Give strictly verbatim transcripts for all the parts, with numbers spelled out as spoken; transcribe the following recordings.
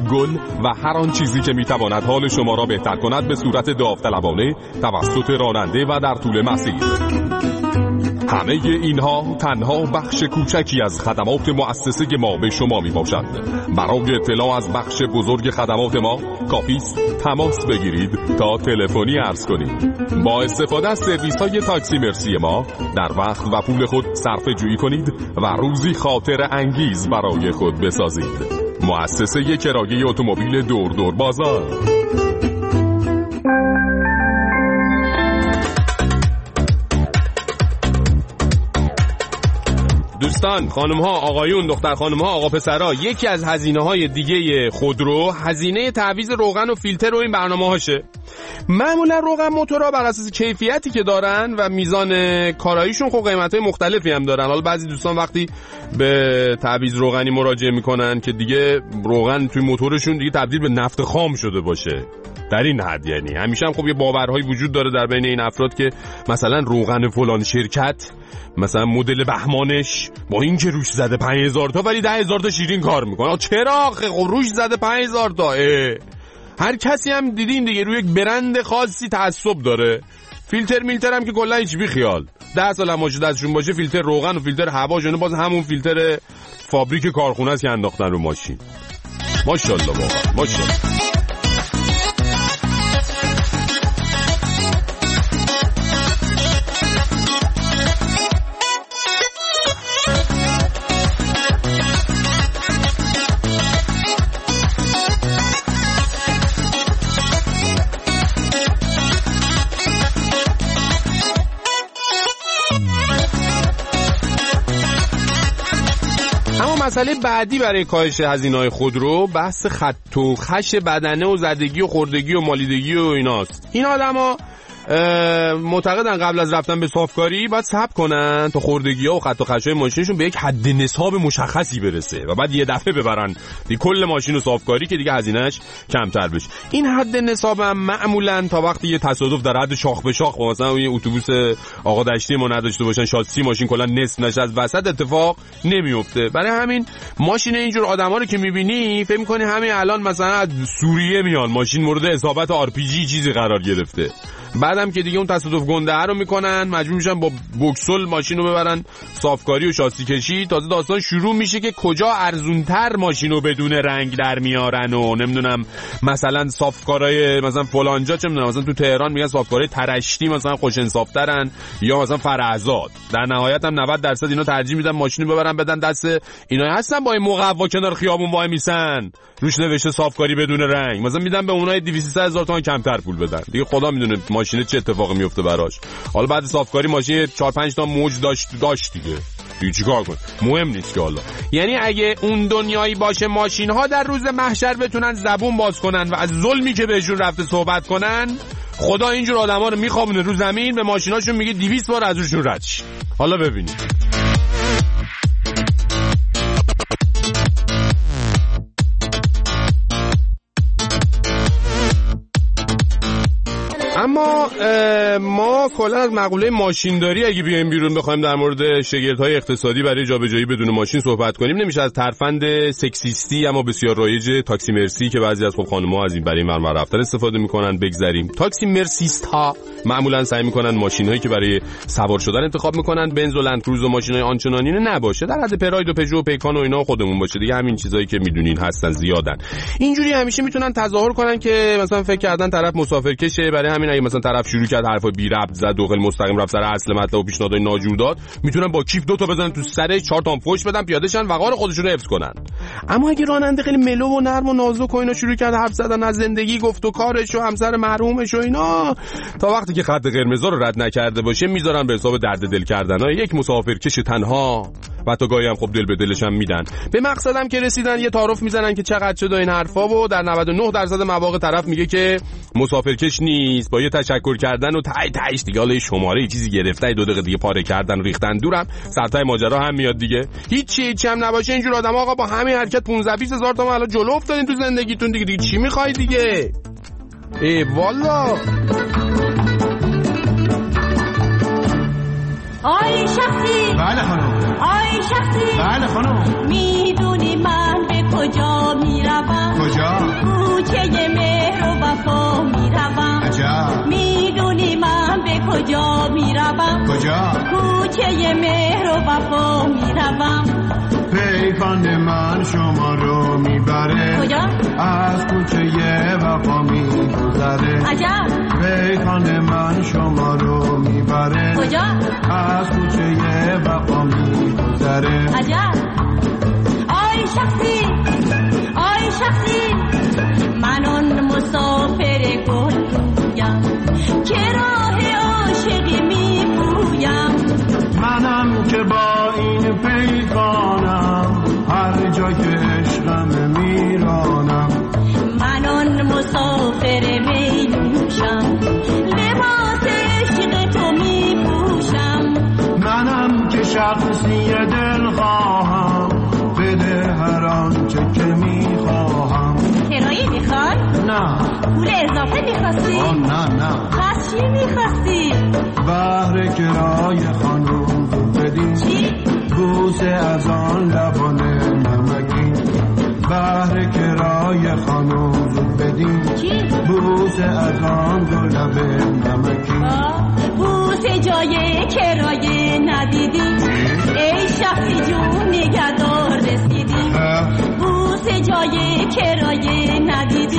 گل و هر آن چیزی که میتواند حال شما را بهتر کند به صورت داوطلبانه توسط راننده و در طول مسیر. همه اینها تنها بخش کوچکی از خدمات مؤسسه ما به شما می باشد. برای اطلاع از بخش بزرگ خدمات ما کافی است تماس بگیرید تا تلفنی عرض کنید. با استفاده از سرویس های تاکسی مرسی ما در وقت و پول خود صرفه جویی کنید و روزی خاطر انگیز برای خود بسازید. مؤسسه کرایه اتومبیل دور دور بازار. دوستان، خانم ها، آقایون، دختر خانم ها، آقا پسرها، یکی از هزینه های دیگه خودرو هزینه تعویض روغن و فیلتر و این برنامه هاشه. معمولا روغن موتورها بر اساس کیفیتی که دارن و میزان کاراییشون خب قیمت‌های مختلفی هم دارن. حالا بعضی دوستان وقتی به تعویض روغنی مراجعه میکنن که دیگه روغن توی موتورشون دیگه تبدیل به نفت خام شده باشه، در این حد یعنی همیشه هم خب یه باورهایی وجود داره در بین این افراد که مثلا روغن فلان شرکت مثلا مدل بهمانش با این که روش زده پنج هزار تا ولی ده هزار تا شیرین کار میکنه. چرا؟ خب روش زده پنج هزار تا. هر کسی هم دیدین دیگه روی یک برند خاصی تعصب داره. فیلتر میلتر هم که کلا هیچ بی خیال، ده سال هم ماجد ازشون باشه فیلتر روغن و فیلتر هوا جونه باز همون فیلتر فابریک کارخونه است که انداختن رو ماشین. ماشاءالله واقعا ماشاءالله. مسئله بعدی برای کاهش هزینه‌های خودرو بحث خط و خش بدنه و زدگی و خوردگی و مالیدگی و ایناست. این آدما معتقدن قبل از رفتن به صافکاری باید صبر کنن تا خوردگی‌ها و خط و خش‌های ماشینشون به یک حد نصاب مشخصی برسه و بعد یه دفعه ببرن دی کل ماشین رو صافکاری که دیگه هزینه‌اش کمتر بشه. این حد نصاب هم معمولاً تا وقتی یه تصادف در حد شاخ به شاخ مثلا یه اتوبوس آقا دشتی ما نداشته باشن شاسی ماشین کلا نصف نشه از وسط اتفاق نمیفته. برای همین ماشین اینجور آدما رو که می‌بینی فکر می‌کنی همین الان مثلا از سوریه میان، ماشین مورد اصابت آر پی جی چیزی قرار گرفته. بعدم که دیگه اون تصادف گنده رو میکنن مجبور میشن با بوکسل ماشین رو ببرن صافکاری و شاسی کشی. تازه داستان شروع میشه که کجا ارزونتر ماشین رو بدون رنگ در میارن و نمیدونم مثلا صافکارای مثلا فلانجا چه میدونم مثلا تو تهران میگن صافکارای ترشتی مثلا خوش انصافترن یا مثلا فرعزاد. در نهایت هم نود درصد اینا ترجیح میدن ماشین رو ببرن بدن دست اینا هستن با این مقوا کنار خیابون وای میسن روش نوشته صافکاری بدون رنگ، مثلا میدن به اونای دویست هزار تومان کمتر پول بدن. دیگه خدا میدونه ماشین چه اتفاقی میفته براش. حالا بعد صافکاری ماشین چهار پنج تا موج داشت داشت دیگه دیگه چیکار کن؟ مهم نیست که حالا یعنی اگه اون دنیایی باشه ماشین ها در روز محشر بتونن زبون باز کنن و از ظلمی که بهشون رفته صحبت کنن، خدا اینجور آدما رو میخوابونه رو زمین به ماشیناشون میگه دویست بار از روشون رد شی. حالا ببینید اما ما کلا از مقوله ماشینداری اگه بیایم بیرون بخوایم در مورد شگردهای اقتصادی برای جابجایی بدون ماشین صحبت کنیم نمیشه از ترفند سکسیستی اما بسیار رایج تاکسی مرسی که بعضی از خب خانم‌ها از این برای این ور رفتن استفاده میکنن بگذریم. تاکسی مرسیست ها معمولا سعی میکنن ماشینایی که برای سوار شدن انتخاب میکنن بنز و لند کروز و ماشینای آنچنانی نباشه، در حد پراید و پژو و پیکان و اینا خودمون باشه دیگه. همین چیزایی که میدونین هستن زیادن. اینجوری همیشه میتونن تظاهر کنن که مثلا فکر کردن طرف مسافرکشه، برای همین اگه مثلا طرف شروع کرد حرفای بی ربط زد و خیلی مستقیم رفت سر اصل مطلب و پیشنهادای ناجور داد، میتونن با کیف دو تا بزنن تو سرش، چهار تا فوش بدن، پیاده شن، وقار خودشون رو حفظ کنن. اما اگه راننده خیلی ملو و نرم و نازک و اینا شروع کرد حرف زدن از زندگی، گفت و کارش و همسر مرحومش و اینا، تا وقتی که خط قرمز رو رد نکرده باشه میذارن به حساب درد دل کردنای یک مسافرکش تنها و تا گاهی هم خب دل به دلش هم میدن. به مقصدم که رسیدن یه تعارف میزنن که چقدر شد این حرفا و در نود و نه درصد مواقع طرف میگه که مسافرکش نیست، با یه تشکر کردن و تای تایش دیگه حالا شماره چیزی گرفته دو دقیقه دیگه پاره کردن ریختن دورم سرتای ماجرا هم میاد دیگه. هیچ هیچ هم نباشه اینجور آدم آقا با همین حرکت پانزده بیست هزار تومان الان جلو افتادین تو زندگیتون دیگه. دیگه چی میخوای دیگه؟ ای والا آی شخصی. بله خانم. آی شخصی. بله خانم. میدونی من به کجا میروم؟ کجا؟ کجا؟ کوچه مهر و وفا میروم، پیکان من شما رو میبره. کجا؟ از کوچه وفا میگذره. عجب. پیکان من شما رو میبره. کجا؟ از کوچه وفا میگذره. عجب. آی شخصی، آی شخصی، من آن مسافر گلرویم که راه عاشقی میپویم. منم که با این پیکانم هر جا که عشقم میرانم. من آن مسافر میپوشم، لباس عشق تو میپوشم. منم که شخصی دل خواهم، بده هر آنچه که میخواهم. کرایه میخوای؟ نه. پول اضافه میخواستی؟ آه نه نه. پس چی میخواستی؟ بهر کرایه خانوم بدین. چی؟ بوسه از آن لبان نمکین. بهر کرایه خانوم بدین. چی؟ بوسه از آن دو لب نمکین. بوسه جای کرایه ندیدی؟ ای شخصی جون نگهدار رسیدی. بوسه جای کرایه ندیدی؟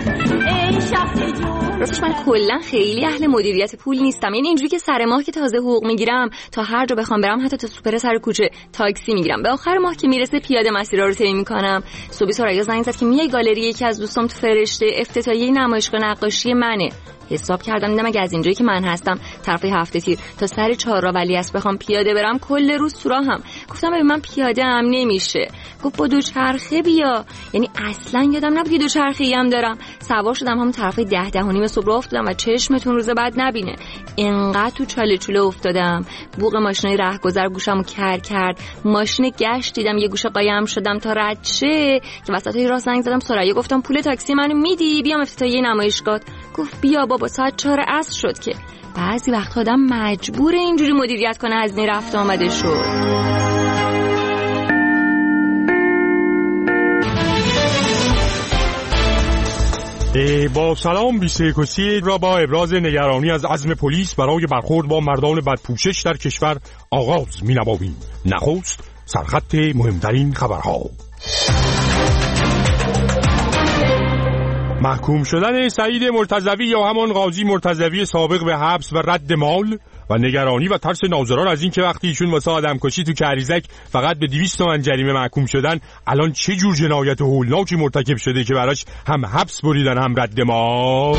ای شخصی جون. راستش من کلا خیلی اهل مدیریت پول نیستم. یعنی اینجوری که سر ماه که تازه حقوق میگیرم تا هر جا بخوام برم، حتی تا سوپر سر کوچه تاکسی میگیرم. به آخر ماه که میرسه پیاده مسیرها رو طی میکنم. صبح سرایا زنگ زد که میای گالری یکی از دوستام تو فرشته افتتاحیه نمایشگاه نقاشی منه. حساب کردم دیدم اگه از اینجایی که من هستم طرف هفته تیر تا سر چهارراه ولیعصر بخوام پیاده برم کل روز تو راهم. گفتم ببین من پیاده هم نمیشه. گفت با دوچرخه بیا. یعنی اصلا یادم نبود که دوچرخه‌ای هم دارم. سوار شدم همون طرف ده ده و نیم صبح افتادم و چشمتون روز بعد نبینه. اینقدر تو چاله چوله افتادم. بوق ماشینای راهگذر گوشمو کر کرد. ماشین گشت دیدم یه گوشه قایم شدم تا رد شه که وسطای راه زنگ زدم سریا گفتم پول تاکسی منو میدی بیام افتتاحیه نمایشگاه. گفت بیا بابا ساعت چهار عصر شد. که بعضی وقت آدم مجبور اینجوری مدیریت کنه هزینه رفت آمده شد. با سلام بیست و یک را با ابراز نگرانی از عزم پلیس برای برخورد با مردان بدپوشش در کشور آغاز می‌نماییم. نخست سرخط مهمترین خبرها. محکوم شدن سعید مرتضوی یا همان قاضی مرتضوی سابق به حبس و رد مال و نگرانی و ترس ناظران از این که وقتی ایشون واسه آدمکشی تو کریزک فقط به دویست تومن جریمه محکوم شدن، الان چه جور جنایت هولناکی مرتکب شده که براش هم حبس بریدن هم رد مال.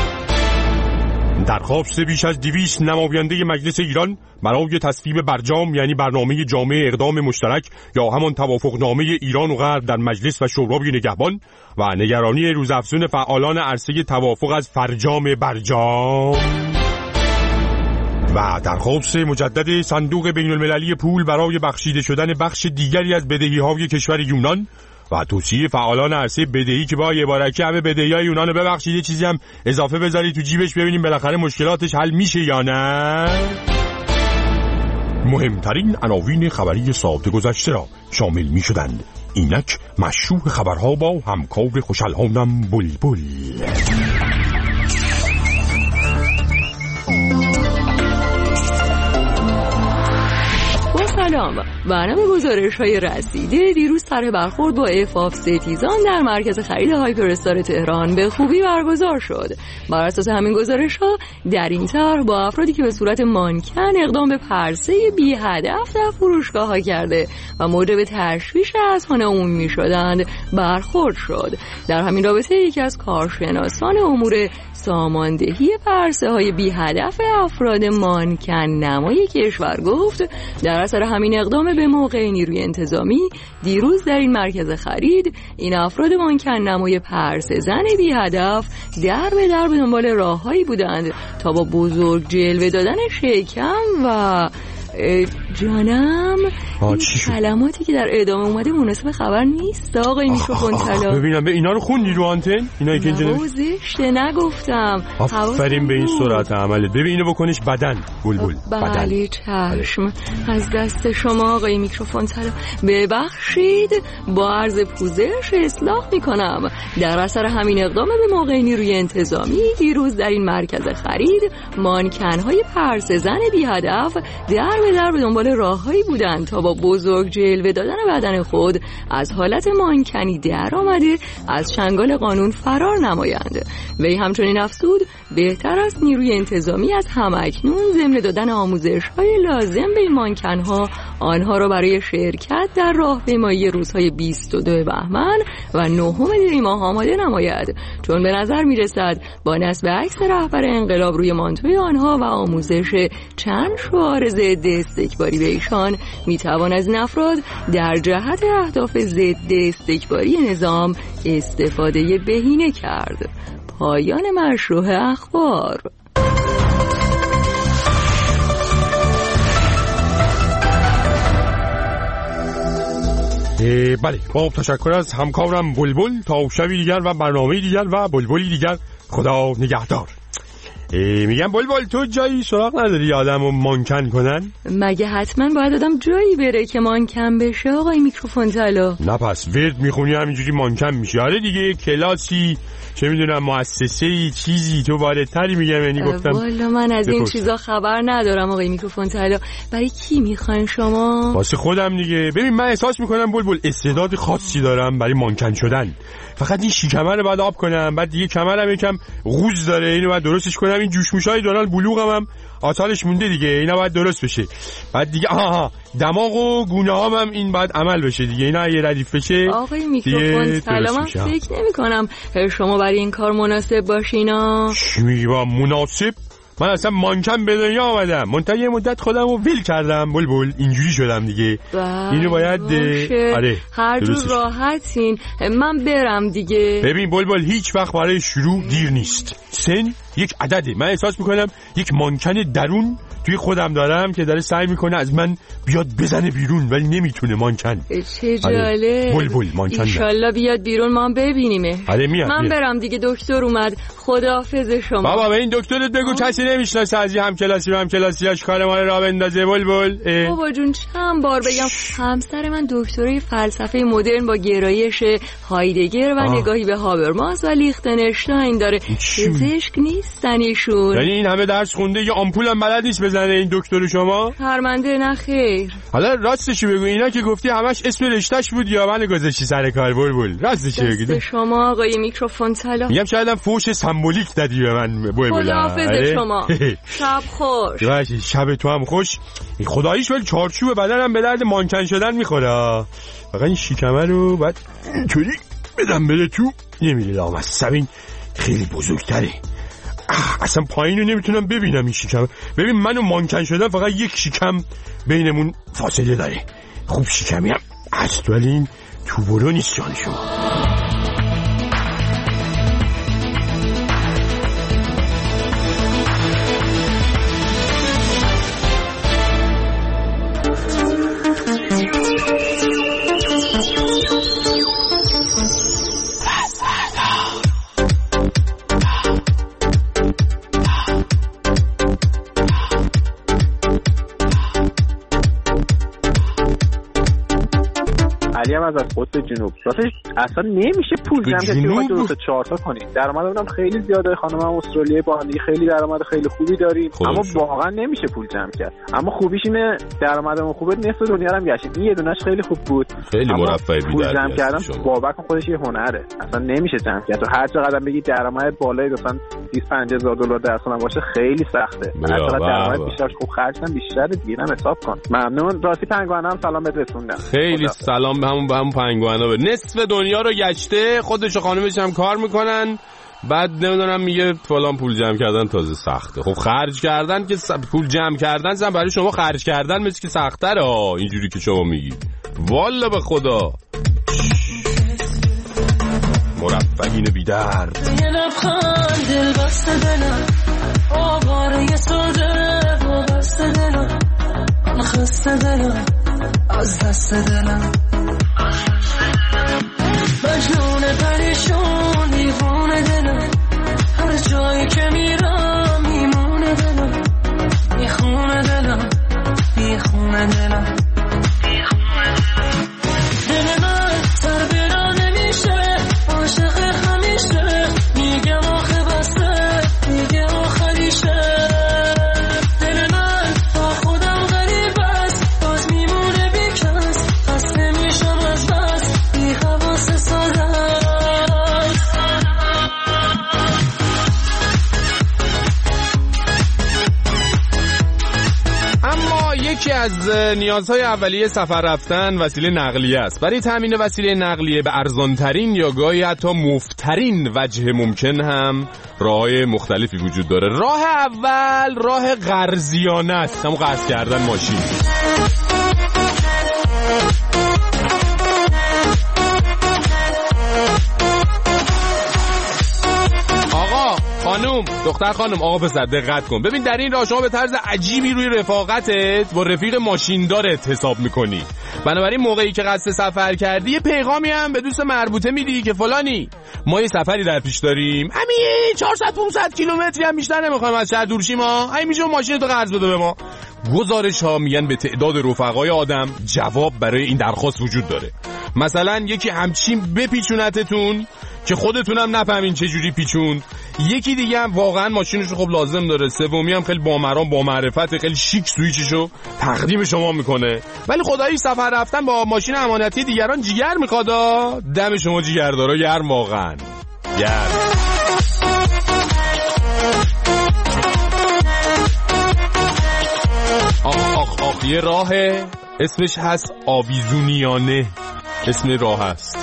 درخواست بیش از دویست نماینده مجلس ایران برای تصویب برجام، یعنی برنامه جامع اقدام مشترک یا همان توافقنامه ایران و غرب در مجلس و شورای نگهبان و نگرانی روزافزون فعالان عرصه توافق از فرجام برجام و درخواست مجدد صندوق بین المللی پول برای بخشیده شدن بخش دیگری از بدهی‌های کشور یونان و توصیه فعالان عرصه بدهی که با عبارتی همه بدهی‌های یونان رو ببخشید یه چیزی هم اضافه بذارید تو جیبش ببینیم بالاخره مشکلاتش حل میشه یا نه. مهمترین عناوین خبری ساعت گذشته را شامل می شدند. اینک مشروع خبرها با همکار خوشالهانم بلبل. سلام. برنامه گزارش‌های رسیده دیروز طرح برخورد با عفاف ستیزان در مرکز خرید هایپر استار تهران به خوبی برگزار شد. بر اساس همین گزارش‌ها در این طرح با افرادی که به صورت مانکن اقدام به پرسه بی هدف در فروشگاه‌ها کرده و موجب تشویش اذهان عمومی می‌شدند برخورد شد. در همین رابطه یکی از کارشناسان امور ساماندهی پرسه های بی هدف افراد مانکن نمای کشور گفت در اثر همین اقدام به موقع نیروی انتظامی دیروز در این مرکز خرید این افراد مانکن نمای پرسه زن بی هدف در به در به دنبال راههایی بودند تا با بزرگ جلوه دادن شکم و جانم این کلماتی که در ادامه اومده مناسب خبر نیست آقای میکروفون طلا. ببینم به اینا رو خوندی رو آنتن؟ اینا که اینجا زشته نگفتم. آفرین به این سرعت عملت. ببین اینو بکنش بدن بلبل. بله چشم. از دست شما آقای میکروفون طلا. ببخشید با عرض پوزش اصلاح میکنم. در اثر همین اقدام به موقع نیروی انتظامی دیروز در این مرکز خرید مانکن‌های پرسه زن بی هدف در به در به دنبال راههایی بودند تا با بزرگ جلوه دادن بدن خود از حالت مانکنی در آمده از چنگال قانون فرار نمایند. وی همچنین افزود بهتر است نیروی انتظامی از همکنون ضمن دادن آموزش‌های لازم به این مانکن‌ها آنها را برای شرکت در راهپیمایی روزهای بیست و دو بهمن و نهم دی ماه آماده نماید، چون به نظر می‌رسد با نصب عکس رهبر انقلاب روی مانتوی آنها و آموزش چند شعار ضد استکباری به ایشان میتوان از این افراد در جهت اهداف ضد استکباری نظام استفاده بهینه کرد. پایان مشروع اخبار. بله با تشکر از همکارم بلبل. تا شبی دیگر و برنامه دیگر و بلبلی دیگر خدا نگهدار. میگم بلبل تو جایی سراغ نداری آدم رو مانکن کنن؟ مگه حتما باید آدم جایی بره که مانکن بشه آقای میکروفون طلا؟ نه پس ورد میخونی همینجوری مانکن میشه. آره دیگه کلاسی چه میدونم مؤسسه‌ای چیزی تو واردتری میگم یعنی گفتم والا من از این چیزا خبر ندارم آقای میکروفون طلا. برای کی میخواین شما؟ واسه خودم دیگه. ببین من احساس میکنم بلبل استعداد خاصی دارم برای مانکن شدن. فقط این شکمه رو بعد آب کنم، بعد دیگه کمرم یکم غوز داره اینو بعد درستش کنم. این جوشموشای دوران بلوغم هم آتالش مونده دیگه اینا باید درست بشه. بعد دیگه آها دماغ و گونه هام هم این بعد عمل بشه دیگه اینا اگه ردیف بشه. آقای میکروفون سلام فکر نمی کنم شما برای این کار مناسب باشینا. چی میگی با مناسب؟ من اصلا مانکن به دنیا آمدم منتها یه مدت خودم رو ویل کردم بلبل اینجوری شدم دیگه. اینو باید آره هر جور راحتین من برم دیگه. ببین بلبل هیچ وقت برای شروع دیر نیست. سن یک عدده. من احساس میکنم یک مانکن درون توی خودم دارم که داره سعی میکنه از من بیاد بزنه بیرون ولی نمیتونه مانکن. چه جالب. بلبل مانکن انشالله بیاد بیرون ما هم ببینیمه. آره میاد. من میاد. برم دیگه دکتر اومد. خداحافظ شما. بابا به این دکترت بگو کسی نمیشناسه از هم کلاسی هم کلاسیاش کار ما را بندازه بلبل. بابا جون چند بار بگم همسر من دکترای فلسفه مدرن با گرایش هایدگر و آه. نگاهی به هابرماس و لیختنشتاین داره. پزشک نیستن ایشون. یعنی این همه درس خونده یه آمپول هم بلد نیست بزنه این دکتر شما؟ شرمنده نه خیر. حالا راستش بگو اینا که گفتی همش اسم رشتهش بود یا من گذاشتی سر کار بلبل؟ راستش بگو. دست شما آقای میکروفون طلا. میگم شاید هم فوش سمبولیک دادی به من بلبل. خداحافظ شما. شب خوش. باشه شب تو هم خوش. خداییش ولی چارچوب بدنم به درد مانکن شدن میخوره. فقط این شکمه رو بعد اینطوری بدم بده تو نمیره لامصب خیلی بزرگتره. اصلا پایین رو نمیتونم ببینم این شکم. ببین منو مانکن شدم فقط یک شکم بینمون فاصله داره. خوب شکمی هم هست ولی این تو برو نیست جان شما. علی هم از قطب جنوب راستش اصلا نمیشه پول جمع کرد که ما دو تا چهار تا کنیم. درآمدمون خیلی زیاده. خانمم استرالیایی با هم خیلی درآمد خیلی خوبی داریم اما واقعا نمیشه پول جمع کرد. اما خوبیش اینه درآمدمون خوبه نصف دنیا رو هم گشتیم. این یه دونهش خیلی خوب بود. خیلی مرفه پول جمع کردن بابک خودش یه هنره. اصلا نمیشه جمع کرد. تو هر چقدر بگی درآمد بالای مثلا بیست پنجاه هزار دلار در سال باشه خیلی سخته. هر چقدر درآمد بیشتر خوب خرجم بیشتر دیگه هم حساب کن. ممنون. راستی پنگوانم سلام بهت رسوندم. خیلی سلام به همون به همون پنگوانا. به نصف دنیا رو گشته خودش و خانمش هم کار میکنن بعد نمیدونم میگه فلان پول جمع کردن تازه سخته. خب خرج کردن که س... پول جمع کردن زن برای شما خرج کردن مثل که سخت‌تره ها اینجوری که شما میگید. والا به خدا مرفقین بی درد. یه لبخند دل بسته دلم آواره ساده و بسته دلم خسته دلم از دست دلم مجنون پریشون دیوونه دلم هر جایی که میرم میمونه دلم میخونه دلم میخونه دلم دل من سر برا نمیشه عاشق همیشه میگم آخه بسه میگه آخریشه دل من با خودم غریب است باز میمونه بیکس خسته میشم از بس بی حواس ساده اما یکی از نیازهای اولیه سفر رفتن وسیله نقلیه است. برای تامین وسیله نقلیه به ارزانترین یا گاهی حتی مفترین وجه ممکن هم راههای مختلفی وجود داره. راه اول راه قرضیانه است، همون قرض کردن ماشین. خانوم، دختر خانم، آقا پسر دقت کن. ببین در این راه شما به طرز عجیبی روی رفاقتت با رفیق ماشیندارت حساب میکنی. بنابراین موقعی که قصد سفر کردی یه پیغامی هم به دوست مربوطه میدی که فلانی ما یه سفری در پیش داریم، همین چهارصد پانصد کیلومتری هم بیشتر نمیخوایم از شهر دور شیم، ما همین میشه ماشین تو قرض بده به ما. گزارش ها میگن به تعداد رفقای آدم جواب برای این درخواست وجود داره. مثلا یکی همچین بپیچونتتون که خودتونم نفهمین چه جوری پیچون، یکی دیگه هم واقعا ماشینشو خب لازم داره، سومی هم خیلی بامرام با معرفت خیلی شیک سویچشو تقدیم شما میکنه. ولی خدایی سفر رفتن با ماشین امانتی دیگران جیگر میخواد. دم شما جیگردارا گرم، واقعا گرم. آخ آخ آخ یه راهه اسمش هست آویزونیانه، اسم راه هست.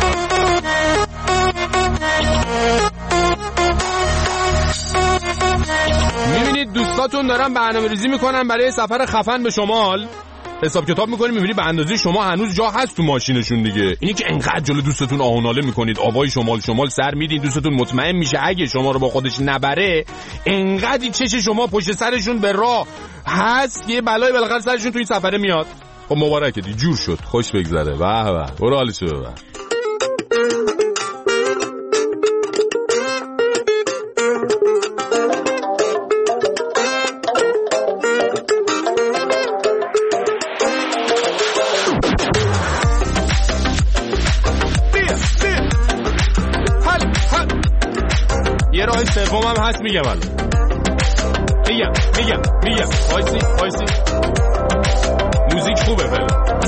میبینید دوستاتون دارن برنامه ریزی میکنن برای سفر خفن به شمال، حساب کتاب میکنید میبینید به اندازه شما هنوز جا هست تو ماشینشون دیگه. اینی که انقدر جلو دوستتون آهناله میکنید، آوای شمال شمال سر میدین، دوستتون مطمئن میشه اگه شما رو با خودش نبره انقدر چش شما پشت سرشون به راه هست یه بلای بالاخره سرشون تو این سفره میاد. خب مبارکه دی، جور شد، خوش بگذره. به به برو حالشو ببر. یه راه سوم هم هست میگم الان. میگم میگم میگم وایسی وایسی موزیک خوبه فعلا.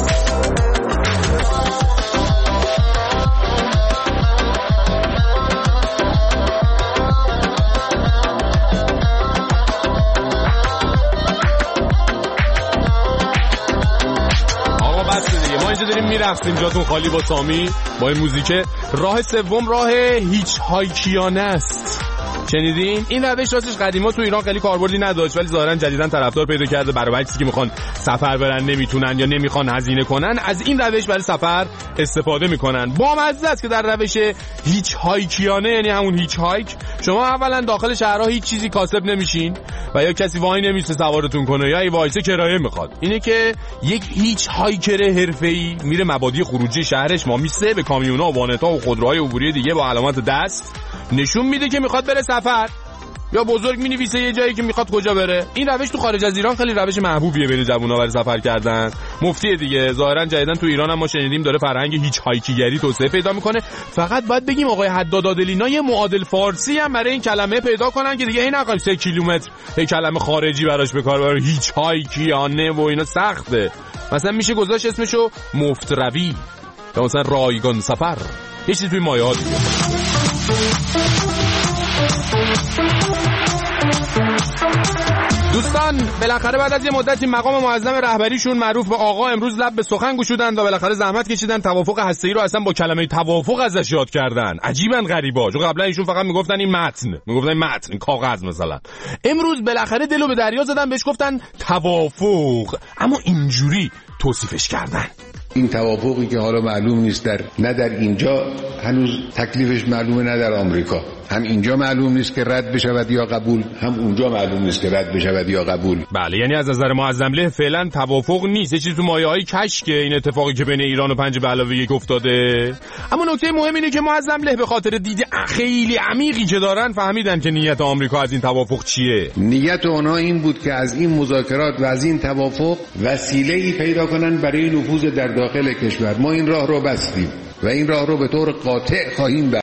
آقا بس دیگه، ما اینجا داریم میرقصیم جاتون خالی با سامی با این موزیکه. راه سوم راه هیچ هایکیانه است. شنیدین؟ این روش راستش قدیما تو ایران خیلی کاربردی نداشت، ولی ظاهرا جدیداً طرفدار پیدا کرده. برای کسی که میخوان سفر برن نمیتونن یا نمیخوان هزینه کنن، از این روش برای سفر استفاده میکنن. بامزه است که در روش هیچ هایکیانه، یعنی همون هیچ هایک، شما اولا داخل شهرها هیچ چیزی کاسب نمیشین و یا کسی وای نمیسته سوارتون کنه یا ای وایسه کرایه میخواد. اینه که یک هیچ هایکر حرفه‌ای میره مبادی خروجی شهرش ما میسه به کامیونا و وانت‌ها و خودروهای عبوری دیگه با علامت دست نشون میده که میخواد بره سفر، یا بزرگ مینویسه یه جایی که میخواد کجا بره. این روش تو خارج از ایران خیلی روش محبوبیه بین جوونا برای سفر کردن. مفتی دیگه ظاهرا جدیدن تو ایران هم ما شنیدیم داره فرهنگ هیچ هایکیگری توسعه پیدا میکنه. فقط باید بگیم آقای حداد عادلینا یه معادل فارسی هم برای این کلمه پیدا کنن که دیگه این نخوایم سه کیلومتر یه کلمه خارجی براش به کار ببرن. هیچ هایکیانه و اینا سخته. مثلا میشه گذاشت اسمشو مفتروی یا مثلا رایگان سفر، یه چیزی توی مایه‌ها دیگه. دوستان بالاخره بعد از یه مدتی مقام معظم رهبریشون معروف به آقا امروز لب به سخن گشودن و بالاخره زحمت کشیدن توافق هسته‌ای رو اصلا با کلمه توافق ازش یاد کردن. عجیباً غریبا، چون قبلا ایشون فقط میگفتن این متن، میگفتن متن کاغذ مثلا. امروز بالاخره دلو به دریا زدن بهش گفتن توافق، اما اینجوری توصیفش کردن. این توافقی که حالا معلوم نیست در نه در اینجا هنوز تکلیفش معلومه، نه در آمریکا، هم اینجا معلوم نیست که رد بشود یا قبول، هم اونجا معلوم نیست که رد بشود یا قبول. بله، یعنی از نظر معظمله فعلا توافق نیست، یه چیز تو مایه‌های کشکه این اتفاقی که بین ایران و پنج به علاوه یک افتاده. اما نکته مهم اینه که معظمله به خاطر دید خیلی عمیقی که دارن فهمیدن که نیت آمریکا از این توافق چیه. نیت اونها این بود که از این مذاکرات و از این توافق وسیله‌ای پیدا کنن برای نفوذ در داخل کشور. ما این راه رو بستیم و این راه رو به طور قاطع خواهیم بست.